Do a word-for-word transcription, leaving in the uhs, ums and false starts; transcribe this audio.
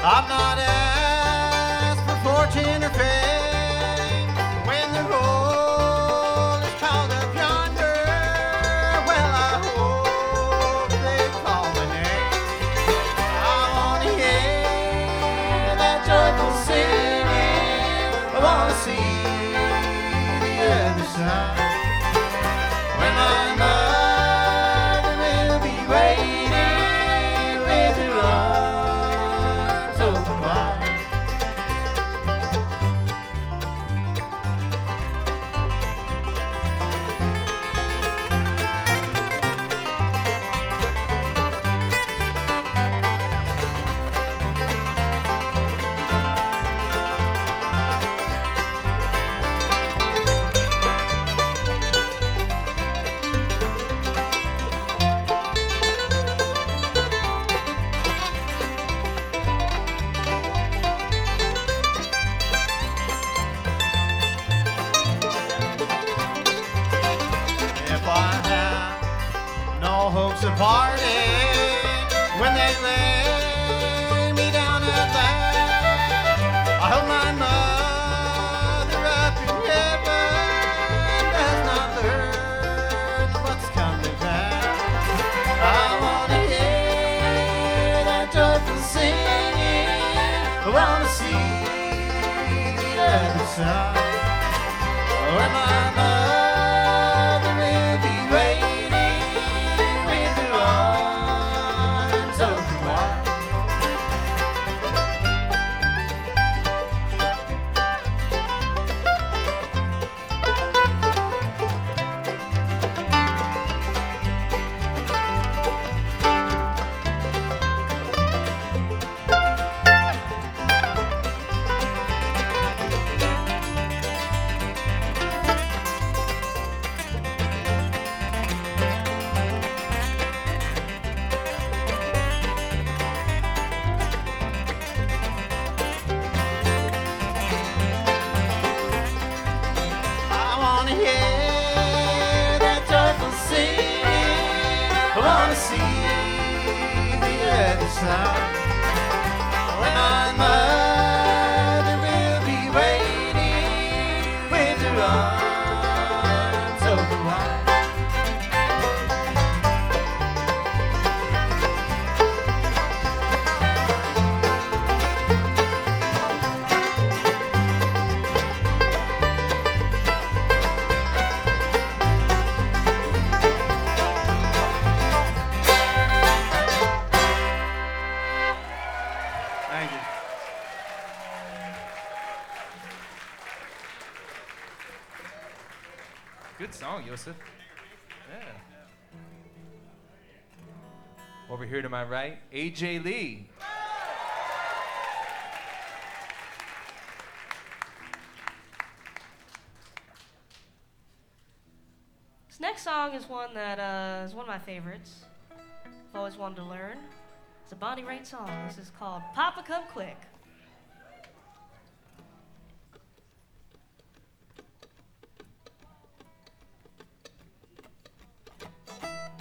I've not asked for fortune or fame. When the roll is called up yonder, well, I hope they call my name. I want to hear that joyful singing. I want to see the other side. When my mother will be waiting with her arms open wide. If I have no hopes of parting when they lay me down at last, I hope my mother up in heaven does not learn what's come to pass. I want to hear that joyful singing. I want to see the other side. Where my mother will be waiting with her arms open wide. I want to hear that joyful singing. I want to see the other side. When my mother will be waiting with her arms open wide. Thank you. Good song, Yosef. Yeah. Over here to my right, A J Lee. This next song is one that uh, is one of my favorites. I've always wanted to learn. It's a Bonnie Raitt song. This is called Papa Come Quick.